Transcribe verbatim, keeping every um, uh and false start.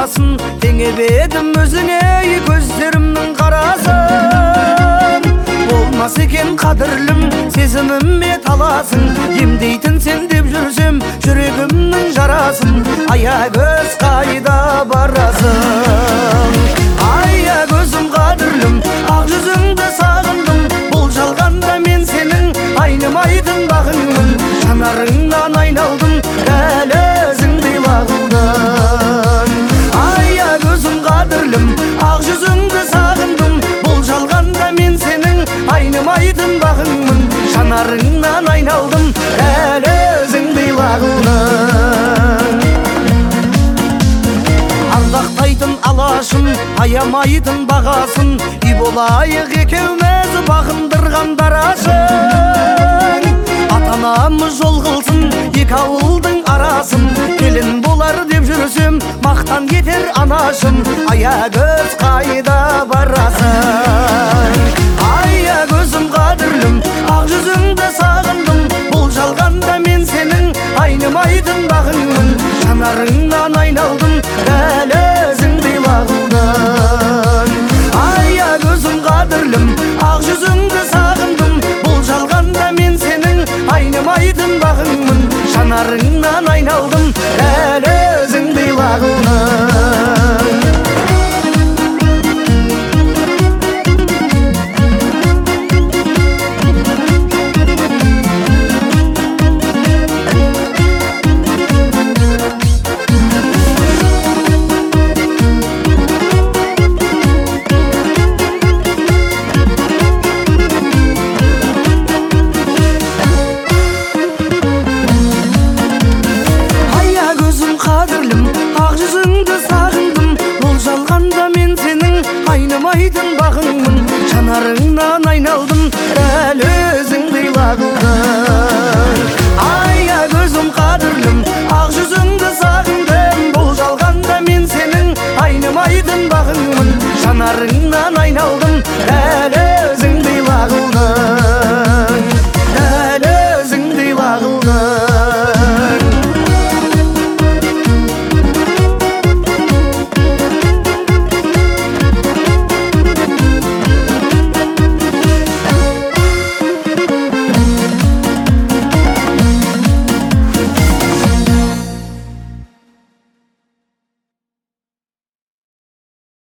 баласын, теңебедім өзіңе көздерімнің қарасын. Болмас екен қадірлім, сезіміме таласын, емдейтін сен деп жүрсем жүрегімнің жарасын. Аягөз қайда барасың? Аягөзім қадірлім, ақ жүзіңді сағындым. Бұл жалғанда мен сенің айнымайтын бағыңмын. Жанарыңнан айналдым, дәл өзіңдей бағылдым. Аягөзім қадірлім, ақ жүзіңді сағындым. Бұл жалғанда мен сенің айнымайтын бағыңмын. Жанарыңнан айналдым, дәл өзіңдей бағылдым. Ардақтайтын алашын, аямайтын бағасын, үй болайық екеуміз бағындырған дарашын. Ата-анамыз жол қылсын екі ауылдың арасын, келін болар деп жүрсем мақтан етер анашым. Аягөз қайда барасың? Аягөзім қадірлім, ақ жүзіңді сағындым. Бұл жалғанда мен сенің айнымайтын бағыңмын. Жанарыңнан айналдым, дәл өзіңдей бағылдым. Аягөзім қадірлім, ақ жүзіңді сағындым. Бұл жалғанда мен сенің айнымайтын бағыңмын. Жанарыңнан айналдым, дәл өзіңдей бағылдым. Айнымайтын бағыңмын, жанарыңнан айналдым, дәл өзіңдей бағылдым.